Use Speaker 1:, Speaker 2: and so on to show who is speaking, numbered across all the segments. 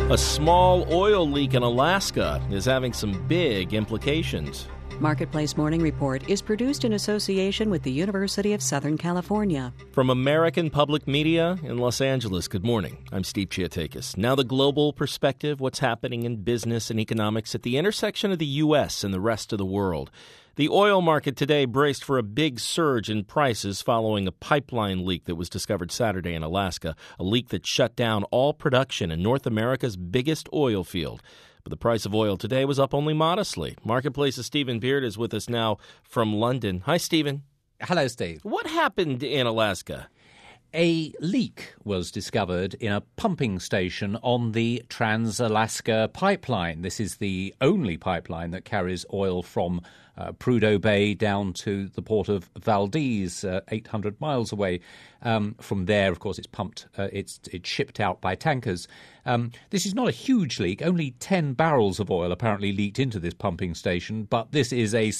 Speaker 1: A small oil leak in Alaska is having some big implications.
Speaker 2: Marketplace Morning Report is produced in association with the University of Southern California.
Speaker 1: From American Public Media in Los Angeles, good morning. I'm Steve Chiatakis. Now the global perspective, what's happening in business and economics at the intersection of the U.S. and the rest of the world. The oil market today braced for a big surge in prices following a pipeline leak that was discovered Saturday in Alaska, a leak that shut down all production in North America's biggest oil field. But the price of oil today was up only modestly. Marketplace's Stephen Beard is with us now from London. Hi, Stephen.
Speaker 3: Hello, Steve.
Speaker 1: What happened in Alaska?
Speaker 3: A leak was discovered in a pumping station on the Trans-Alaska Pipeline. This is the only pipeline that carries oil from Prudhoe Bay down to the port of Valdez, 800 miles away. From there, of course, it's pumped. It's shipped out by tankers. This is not a huge leak. Only 10 barrels of oil apparently leaked into this pumping station, but this is a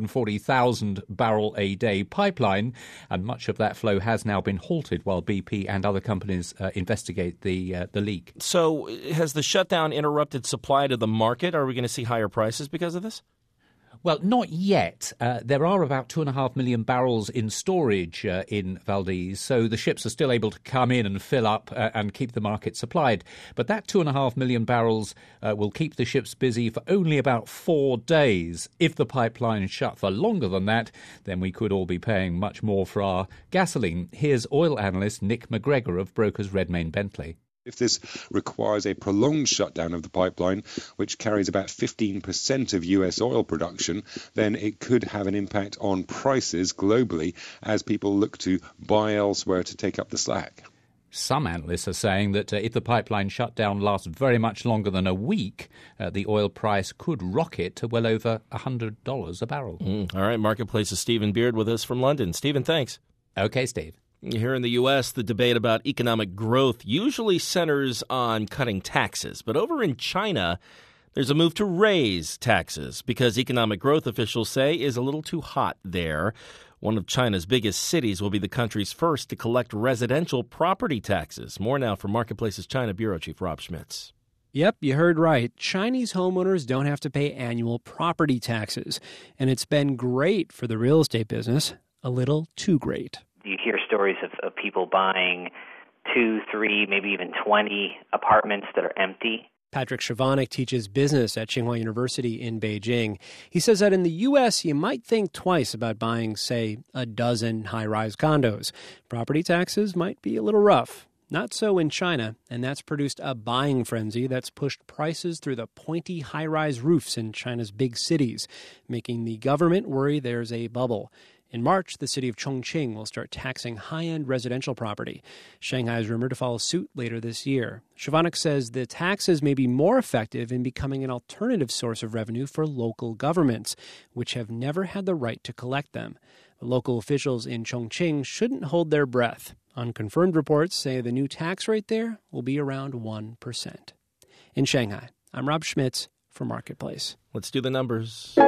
Speaker 3: 640,000 barrel a day pipeline, and much of that flow has now been halted while BP and other companies investigate the leak.
Speaker 1: So has the shutdown interrupted supply to the market? Are we going to see higher prices because of this?
Speaker 3: Well, not yet. There are about 2.5 million barrels in storage in Valdez, so the ships are still able to come in and fill up and keep the market supplied. But that 2.5 million barrels will keep the ships busy for only about 4 days. If the pipeline is shut for longer than that, then we could all be paying much more for our gasoline. Here's oil analyst Nick McGregor of brokers Redmayne Bentley.
Speaker 4: If this requires a prolonged shutdown of the pipeline, which carries about 15% of U.S. oil production, then it could have an impact on prices globally as people look to buy elsewhere to take up the slack.
Speaker 3: Some analysts are saying that if the pipeline shutdown lasts very much longer than a week, the oil price could rocket to well over $100 a barrel.
Speaker 1: All right, Marketplace's Stephen Beard with us from London. Stephen, thanks.
Speaker 3: Okay, Steve.
Speaker 1: Here in the U.S., the debate about economic growth usually centers on cutting taxes. But over in China, there's a move to raise taxes because economic growth, officials say, is a little too hot there. One of China's biggest cities will be the country's first to collect residential property taxes. More now from Marketplace's China Bureau Chief Rob Schmitz.
Speaker 5: Yep, you heard right. Chinese homeowners don't have to pay annual property taxes. And it's been great for the real estate business, a little too great.
Speaker 6: You hear stories of people buying 2, 3, maybe even 20 apartments that are empty.
Speaker 5: Patrick Chavanik teaches business at Tsinghua University in Beijing. He says that in the U.S., you might think twice about buying, say, a dozen high-rise condos. Property taxes might be a little rough. Not so in China, and that's produced a buying frenzy that's pushed prices through the pointy high-rise roofs in China's big cities, making the government worry there's a bubble. In March, the city of Chongqing will start taxing high-end residential property. Shanghai is rumored to follow suit later this year. Chavanik says the taxes may be more effective in becoming an alternative source of revenue for local governments, which have never had the right to collect them. Local officials in Chongqing shouldn't hold their breath. Unconfirmed reports say the new tax rate there will be around 1%. In Shanghai, I'm Rob Schmitz for Marketplace.
Speaker 1: Let's do the numbers.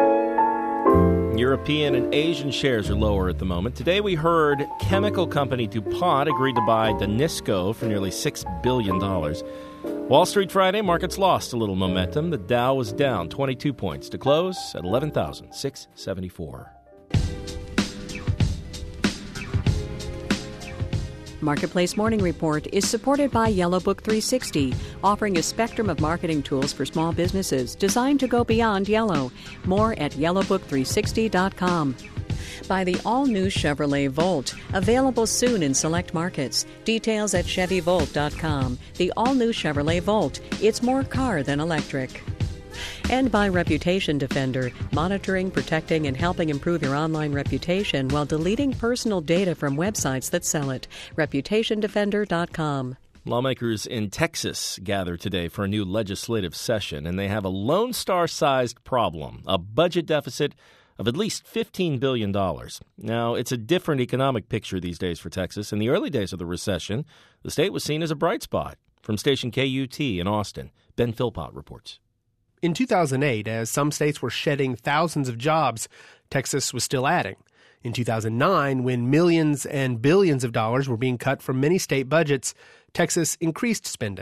Speaker 1: European and Asian shares are lower at the moment. Today we heard chemical company DuPont agreed to buy Danisco for nearly $6 billion. Wall Street Friday, markets lost a little momentum. The Dow was down 22 points to close at 11,674.
Speaker 2: Marketplace Morning Report is supported by Yellow Book 360, offering a spectrum of marketing tools for small businesses designed to go beyond yellow. More at yellowbook360.com. By the all-new Chevrolet Volt, available soon in select markets. Details at chevyvolt.com. The all-new Chevrolet Volt. It's more car than electric. And by Reputation Defender, monitoring, protecting, and helping improve your online reputation while deleting personal data from websites that sell it. ReputationDefender.com.
Speaker 1: Lawmakers in Texas gather today for a new legislative session, and they have a Lone Star-sized problem, a budget deficit of at least $15 billion. Now, it's a different economic picture these days for Texas. In the early days of the recession, the state was seen as a bright spot. From station KUT in Austin, Ben Philpott reports.
Speaker 7: In 2008, as some states were shedding thousands of jobs, Texas was still adding. In 2009, when millions and billions of dollars were being cut from many state budgets, Texas increased spending.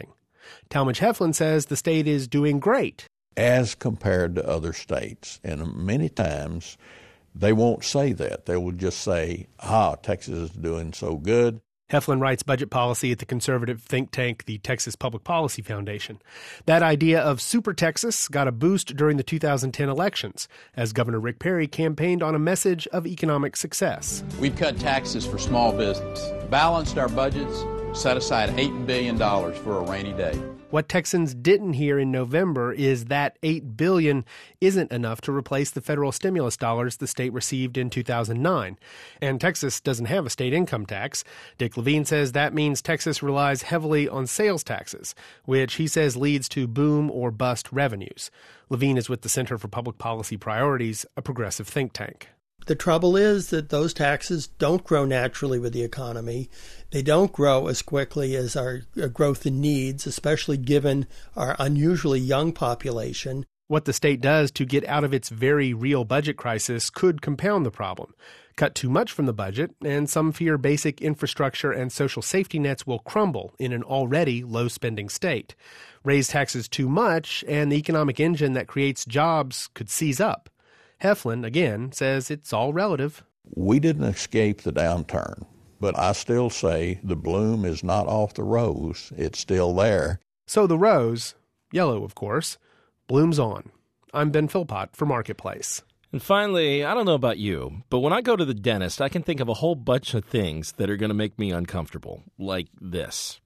Speaker 7: Talmadge Heflin says the state is doing great.
Speaker 8: As compared to other states. And many times they won't say that. They will just say, Texas is doing so good.
Speaker 7: Heflin writes budget policy at the conservative think tank, the Texas Public Policy Foundation. That idea of Super Texas got a boost during the 2010 elections, as Governor Rick Perry campaigned on a message of economic success.
Speaker 9: We've cut taxes for small business, balanced our budgets, set aside $8 billion for a rainy day.
Speaker 7: What Texans didn't hear in November is that $8 billion isn't enough to replace the federal stimulus dollars the state received in 2009. And Texas doesn't have a state income tax. Dick Levine says that means Texas relies heavily on sales taxes, which he says leads to boom or bust revenues. Levine is with the Center for Public Policy Priorities, a progressive think tank.
Speaker 10: The trouble is that those taxes don't grow naturally with the economy. They don't grow as quickly as our growth in needs, especially given our unusually young population.
Speaker 7: What the state does to get out of its very real budget crisis could compound the problem. Cut too much from the budget, and some fear basic infrastructure and social safety nets will crumble in an already low-spending state. Raise taxes too much, and the economic engine that creates jobs could seize up. Heflin, again, says it's all relative.
Speaker 8: We didn't escape the downturn, but I still say the bloom is not off the rose. It's still there.
Speaker 7: So the rose, yellow of course, blooms on. I'm Ben Philpott for Marketplace.
Speaker 1: And finally, I don't know about you, but when I go to the dentist, I can think of a whole bunch of things that are going to make me uncomfortable, like this.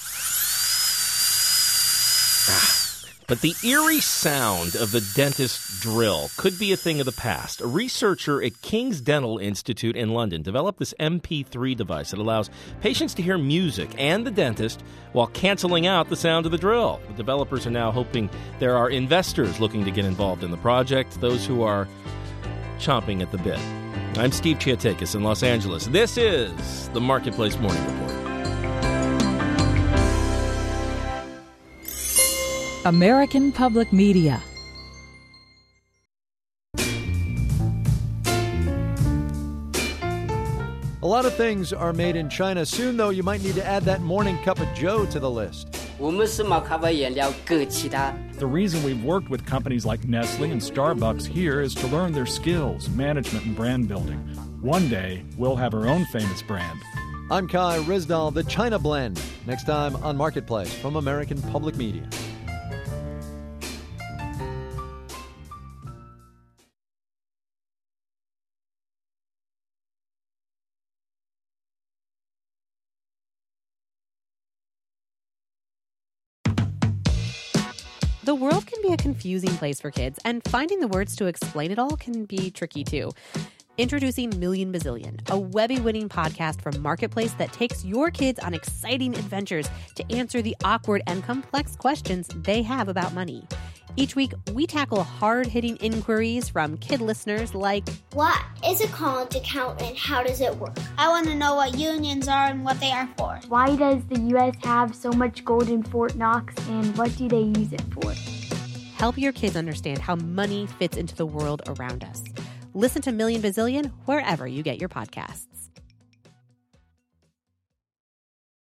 Speaker 1: But the eerie sound of the dentist drill could be a thing of the past. A researcher at King's Dental Institute in London developed this MP3 device that allows patients to hear music and the dentist while canceling out the sound of the drill. The developers are now hoping there are investors looking to get involved in the project, those who are chomping at the bit. I'm Steve Chiatakis in Los Angeles. This is the Marketplace Morning Report.
Speaker 11: American Public Media.
Speaker 12: A lot of things are made in China. Soon, though, you might need to add that morning cup of Joe to the list.
Speaker 13: The reason we've worked with companies like Nestle and Starbucks here is to learn their skills, management, and brand building. One day, we'll have our own famous brand.
Speaker 12: I'm Kai Rizdal, the China Blend. Next time on Marketplace from American Public Media.
Speaker 14: The world can be a confusing place for kids, and finding the words to explain it all can be tricky too. Introducing Million Bazillion, a Webby-winning podcast from Marketplace that takes your kids on exciting adventures to answer the awkward and complex questions they have about money. Each week, we tackle hard-hitting inquiries from kid listeners like,
Speaker 15: what is a college account and how does it work? I want to know what unions are and what they are for.
Speaker 16: Why does the U.S. have so much gold in Fort Knox and what do they use it for?
Speaker 14: Help your kids understand how money fits into the world around us. Listen to Million Bazillion wherever you get your podcasts.